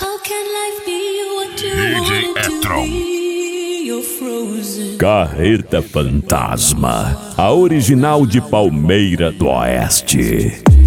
DJ Etron. Carreta Fantasma, a original de Palmeira do Oeste.